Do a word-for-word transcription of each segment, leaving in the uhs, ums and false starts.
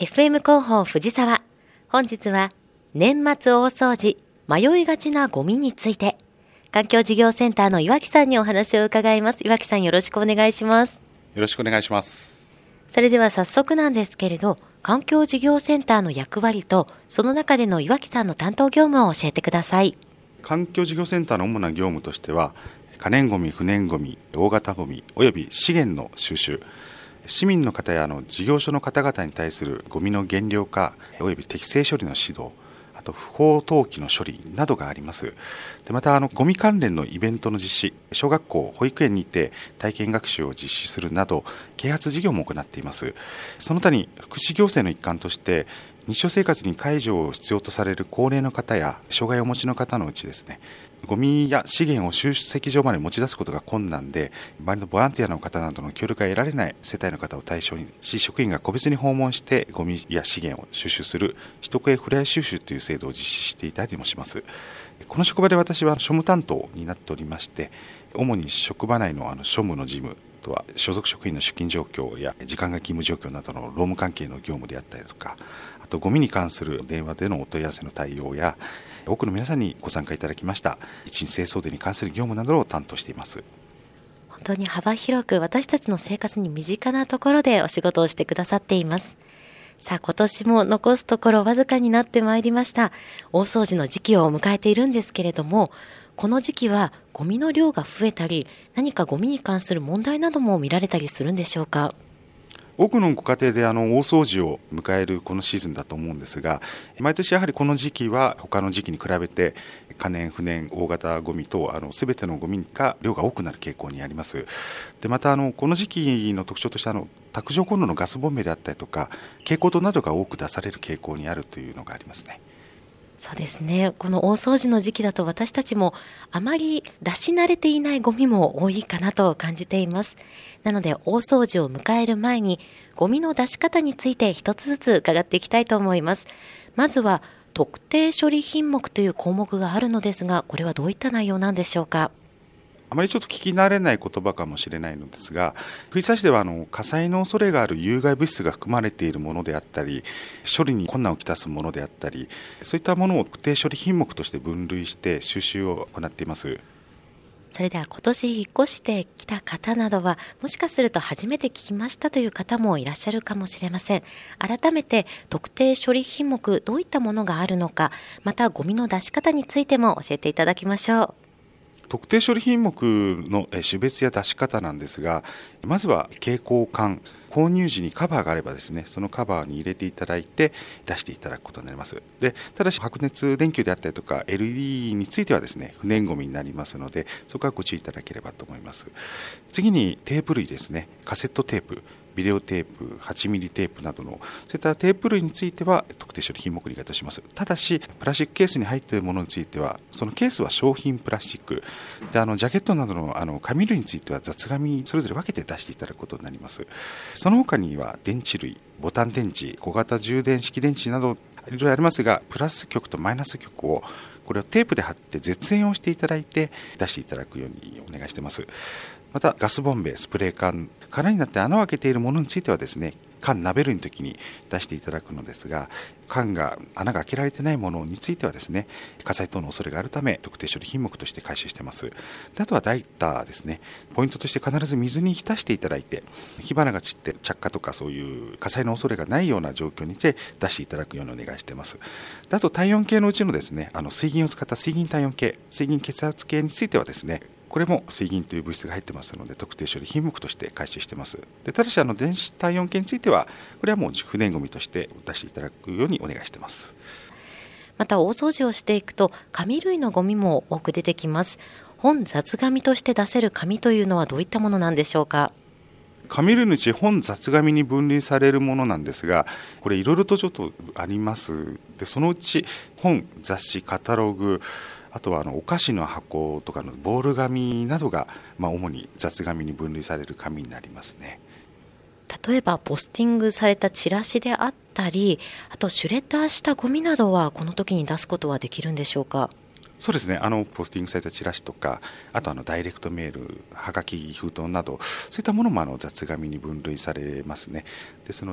エフエム 広報藤沢。本日は年末大掃除迷いがちなゴミについて、環境事業センターの岩木さんにお話を伺います。岩木さん、よろしくお願いします。 よろしくお願いします。 それでは早速なんですけれど、環境事業センターの役割とその中での岩木さんの担当業務を教えてください。 環境事業センターの主な業務としては、可燃ごみ、不燃ごみ、大型ごみおよび資源の収集、市民の方やあの事業所の方々に対するゴミの減量化および適正処理の指導、あと不法投棄の処理などがあります。でまたあのゴミ関連のイベントの実施、小学校保育園にて体験学習を実施するなど啓発事業も行っています。その他に福祉行政の一環として日常生活に介助を必要とされる高齢の方や障害をお持ちの方のうちですね、ゴミや資源を集積場まで持ち出すことが困難で、周りのボランティアの方などの協力が得られない世帯の方を対象にし、職員が個別に訪問してゴミや資源を収集する取得へふれあい収集という制度を実施していたりもします。この職場で私は庶務担当になっておりまして、主に職場内のあの庶務の事務とは所属職員の出勤状況や時間外勤務状況などの労務関係の業務であったりとか、あとゴミに関する電話でのお問い合わせの対応や、多くの皆さんにご参加いただきました一日清掃電に関する業務などを担当しています。 本当に幅広く私たちの生活に身近なところでお仕事をしてくださっています。さあ、今年も残すところわずかになってまいりました。大掃除の時期を迎えているんですけれども、この時期はゴミの量が増えたり、何かゴミに関する問題なども見られたりするんでしょうか。 多くのご家庭であの大掃除を迎えるこのシーズンだと思うんですが、毎年やはりこの時期は他の時期に比べて可燃不燃大型ゴミ等あの全てのゴミが量が多くなる傾向にあります。でまたあのこの時期の特徴としてあの卓上コンロのガスボンベであったりとか蛍光灯などが多く出される傾向にあるというのがありますね。 そうですね。この大掃除の時期だと私たちもあまり出し慣れていないゴミも多いかなと感じています。なので大掃除を迎える前にゴミの出し方について一つずつ伺っていきたいと思います。まずは特定処理品目という項目があるのですが、これはどういった内容なんでしょうか。 あまりちょっと聞き慣れない言葉かもしれないのですが、藤沢市ではあの火災の恐れがある有害物質が含まれているものであったり、処理に困難をきたすものであったり、そういったものを特定処理品目として分類して収集を行っています。 それでは今年引っ越してきた方などは、もしかすると初めて聞きましたという方もいらっしゃるかもしれません。改めて特定処理品目、どういったものがあるのか、またゴミの出し方についても教えていただきましょう。 特定処理品目の種別や出し方なんですが、まずは携行缶、購入時にカバーがあればですね、そのカバーに入れていただいて出していただくことになります。でただし白熱電球であったりとか エルイーディー についてはですね、不燃ごみになりますので、そこはご注意いただければと思います。次にテープ類ですね、カセットテープ、ビデオテープ、はちミリテープなどのそういったテープ類については特定処理品目に該当します。ただしプラスチックケースに入っているものについては、そのケースは商品プラスチックで、あのジャケットなどのあの紙類については雑紙それぞれ分けて出していただくことになります。その他には電池類、ボタン電池、小型充電式電池などいろいろありますが、プラス極とマイナス極をこれをテープで貼って絶縁をしていただいて出していただくようにお願いしています。またガスボンベ、スプレー缶、空になって穴を開けているものについてはですね、缶鍋類の時に出していただくのですが、缶が穴が開けられていないものについてはですね、火災等の恐れがあるため特定処理品目として回収しています。であとはライターですね、ポイントとして必ず水に浸していただいて、火花が散って着火とかそういう火災の恐れがないような状況にて出していただくようにお願いしています。であと体温計のうちのですね、あの水銀を使った水銀体温計、水銀血圧計についてはですね、これも水銀という物質が入ってますので特定処理品目として回収しています。でただしあの電子体温計についてはこれはもう不燃ごみとして出していただくようにお願いしています。 また大掃除をしていくと紙類のゴミも多く出てきます。本雑紙として出せる紙というのはどういったものなんでしょうか。 紙類のうち本雑紙に分類されるものなんですが、これいろいろとちょっとあります。でそのうち本、雑誌、カタログ、あとはあのお菓子の箱とかのボール紙などが、まあ、主に雑紙に分類される紙になりますね。 例えばポスティングされたチラシであったり、あとシュレッダーしたゴミなどはこの時に出すことはできるんでしょうか。 そうですね、あのポスティングされたチラシとか、あとあのダイレクトメール、はがき、封筒などそういったものもあの雑紙に分類されますね。ですので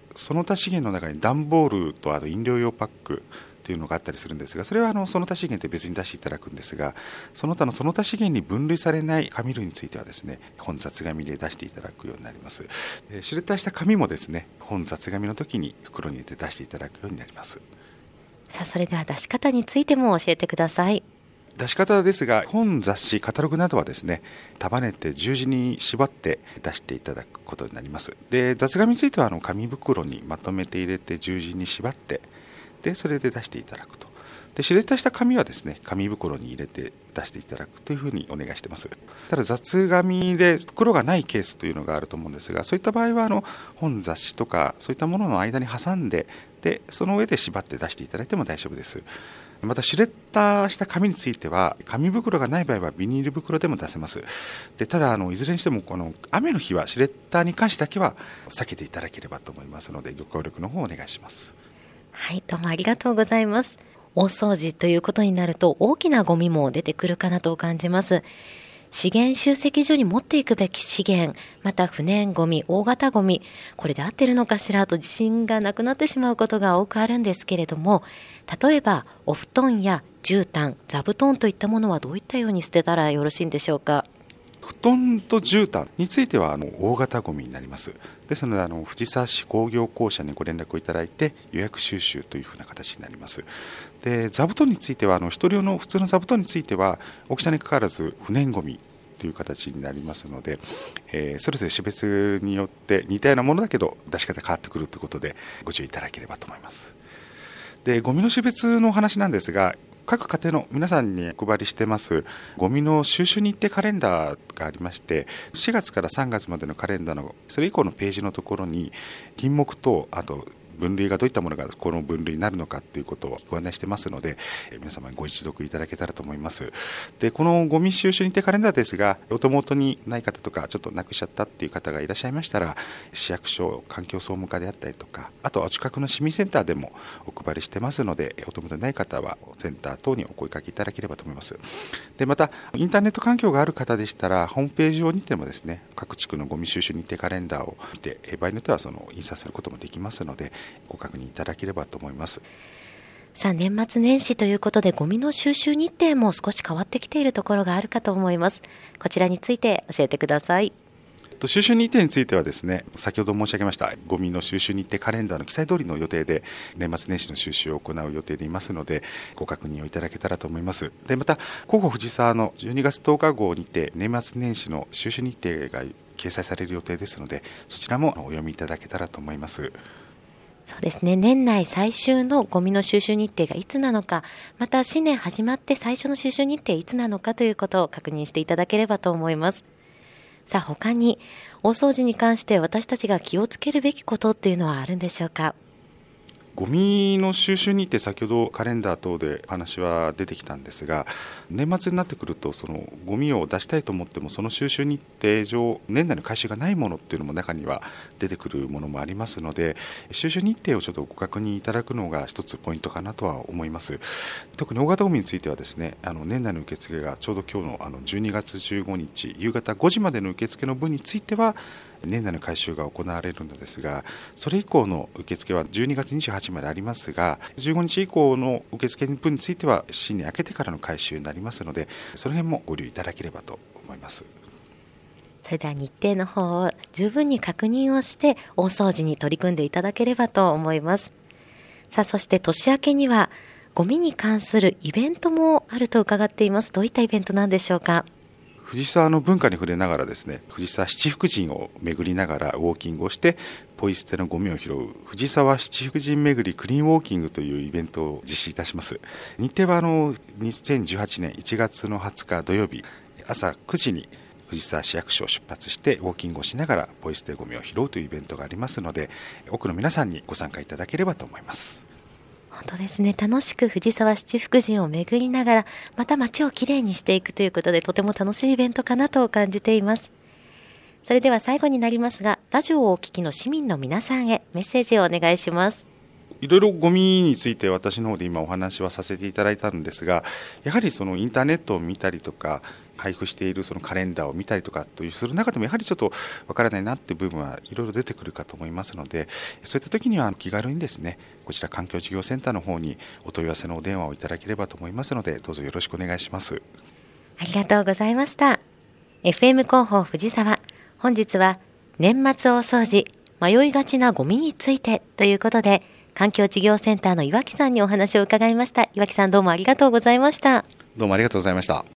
その他資源の中に段ボールとあと飲料用パックというのがあったりするんですが、それはあのその他資源って別に出していただくんですが、その他のその他資源に分類されない紙類についてはですね、本雑紙で出していただくようになります。えー、シュレッダーした紙もですね、本雑紙の時に袋に入れて出していただくようになります。 さあ、それでは出し方についても教えてください。 出し方ですが、本、雑誌、カタログなどはですね、束ねて十字に縛って出していただくことになります。で、雑紙についてはあの紙袋にまとめて入れて十字に縛ってでそれで出していただくと。で、シュレッダーした紙はですね、紙袋に入れて出していただくというふうにお願いしています。ただ雑紙で袋がないケースというのがあると思うんですが、そういった場合はあの本、雑誌とかそういったものの間に挟んで、でその上で縛って出していただいても大丈夫です。またシュレッダーした紙については、紙袋がない場合はビニール袋でも出せます。でただあのいずれにしてもこの雨の日はシュレッダーに関してだけは避けていただければと思いますので、ご協力の方をお願いします。 はい、どうもありがとうございます。大掃除ということになると大きなゴミも出てくるかなと感じます。資源集積所に持っていくべき資源、また不燃ゴミ、大型ゴミ、これで合ってるのかしらと自信がなくなってしまうことが多くあるんですけれども、例えばお布団や絨毯、座布団といったものはどういったように捨てたらよろしいんでしょうか。 布団と絨毯についてはあの大型ゴミになります。ですのであの藤沢市工業公社にご連絡をいただいて予約収集というふうな形になります。で座布団についてはあの一人用の普通の座布団については大きさにかかわらず不燃ゴミという形になりますので、えー、それぞれ種別によって似たようなものだけど出し方変わってくるということでご注意いただければと思います。でゴミの種別のお話なんですが、各家庭の皆さんにお配りしてますゴミの収集日程カレンダーがありまして、しがつからさんがつまでのカレンダーのそれ以降のページのところに品目とあと分類がどういったものがこの分類になるのかということをご案内してますので、皆様にご一読いただけたらと思います。でこのゴミ収集日程カレンダーですが、お手元にない方とかちょっとなくしちゃったっていう方がいらっしゃいましたら、市役所環境総務課であったりとか、あとお近くの市民センターでもお配りしてますので、お手元にない方はセンター等にお声かけいただければと思います。でまたインターネット環境がある方でしたら、ホームページ上にてもですね、各地区のゴミ収集日程カレンダーを見て、場合によってはその印刷することもできますので、ご確認いただければと思います。 さあ、年末年始ということでゴミの収集日程も少し変わってきているところがあるかと思います。こちらについて教えてください。 収集日程についてはですね、先ほど申し上げましたゴミの収集日程カレンダーの記載通りの予定で年末年始の収集を行う予定でいますので、ご確認をいただけたらと思います。でまた広報藤沢のじゅうにがつとおか号にて年末年始の収集日程が掲載される予定ですので、そちらもお読みいただけたらと思います。 そうですね、年内最終のゴミの収集日程がいつなのか、また新年始まって最初の収集日程いつなのかということを確認していただければと思います。さあ、他に大掃除に関して私たちが気をつけるべきことっていうのはあるんでしょうか。 ゴミの収集日程、先ほどカレンダー等で話は出てきたんですが、年末になってくるとそのゴミを出したいと思ってもその収集日程上年内の回収がないものっていうのも中には出てくるものもありますので、収集日程をちょっとご確認いただくのが一つポイントかなとは思います。特に大型ゴミについてはですね、あの年内の受付がちょうど今日のあのじゅうにがつじゅうごにち夕方ごじまでの受付の分については年内の回収が行われるのですが、それ以降の受付はじゅうにがつにじゅうはちにちまでありますが、じゅうごにち以降の受付分については新年明けてからの回収になりますので、その辺もご留意いただければと思います。 それでは日程の方を十分に確認をして大掃除に取り組んでいただければと思います。さあ、そして年明けにはゴミに関するイベントもあると伺っています。どういったイベントなんでしょうか。 藤沢の文化に触れながらですね、藤沢七福神を巡りながらウォーキングをしてポイ捨てのゴミを拾う藤沢七福神巡りクリーンウォーキングというイベントを実施いたします。日程はあのにせんじゅうはちねんいちがつのはつか土曜日朝くじに藤沢市役所を出発してウォーキングをしながらポイ捨てゴミを拾うというイベントがありますので、多くの皆さんにご参加いただければと思います。 本当ですね、楽しく藤沢七福神を巡りながらまた街をきれいにしていくということで、とても楽しいイベントかなと感じています。それでは最後になりますが、ラジオをお聞きの市民の皆さんへメッセージをお願いします。 いろいろゴミについて私の方で今お話はさせていただいたんですが、やはりそのインターネットを見たりとか配布しているそのカレンダーを見たりとかというする中でもやはりちょっとわからないなっていう部分はいろいろ出てくるかと思いますので、そういった時には気軽にですね、こちら環境事業センターの方にお問い合わせのお電話をいただければと思いますので、どうぞよろしくお願いします。 ありがとうございました。 エフエム 広報藤沢、本日は年末大掃除迷いがちなゴミについてということで、環境事業センターの岩木さんにお話を伺いました。岩木さん、どうもありがとうございました。 どうもありがとうございました。